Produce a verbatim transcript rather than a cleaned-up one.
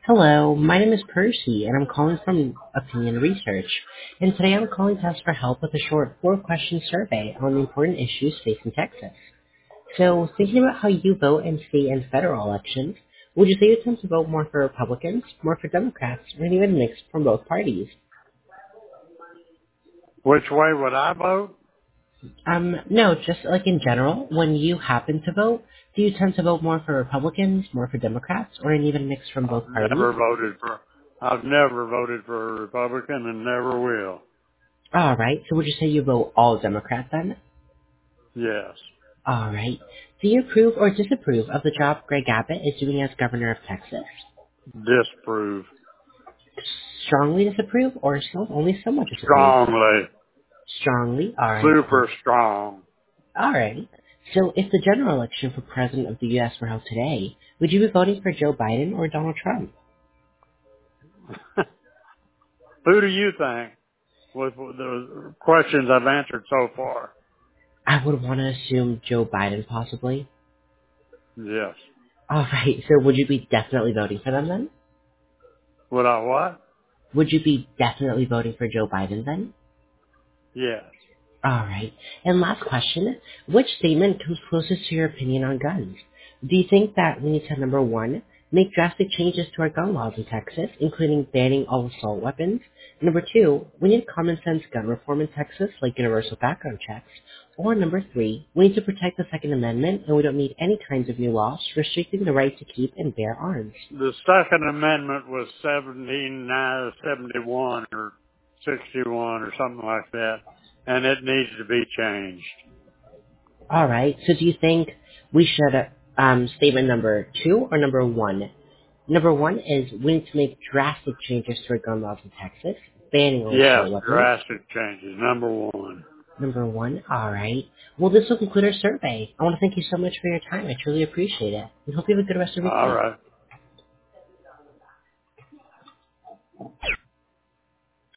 Hello, my name is Percy, and I'm calling from Opinion Research. And today I'm calling to ask for help with a short four-question survey on the important issues facing Texas. So, thinking about how you vote in state and federal elections, would you say you tend to vote more for Republicans, more for Democrats, or even mixed from both parties? Which way would I vote? Um, no, just like in general, when you happen to vote, do you tend to vote more for Republicans, more for Democrats, or an even mix from both I've parties? never voted for, I've never voted for a Republican and never will. All right, so would you say you vote all Democrat then? Yes. All right. Do you approve or disapprove of the job Greg Abbott is doing as governor of Texas? Disprove. Strongly disapprove or so, only somewhat disapprove? Strongly. Strongly. All right. So, Super strong. all right. So if the general election for president of the U S were held today, would you be voting for Joe Biden or Donald Trump? Who do you think with the questions I've answered so far? I would want to assume Joe Biden possibly. Yes. All right. So would you be definitely voting for them then? Would I what? Would you be definitely voting for Joe Biden then? Yes. All right. And last question, which statement comes closest to your opinion on guns? Do you think that we need to, number one, make drastic changes to our gun laws in Texas, including banning all assault weapons? Number two, we need common sense gun reform in Texas, like universal background checks. Or number three, we need to protect the Second Amendment, and we don't need any kinds of new laws restricting the right to keep and bear arms. The Second Amendment was seventeen seventy-one or sixty-one or something like that, and it needs to be changed. All right. So do you think we should, um, statement number two or number one? Number one is we need to make drastic changes to our gun laws in Texas, banning all Yes, assault weapons. drastic changes. Number one. Number one, all right. Well, this will conclude our survey. I want to thank you so much for your time. I truly appreciate it. And hope you have a good rest of your All day. right.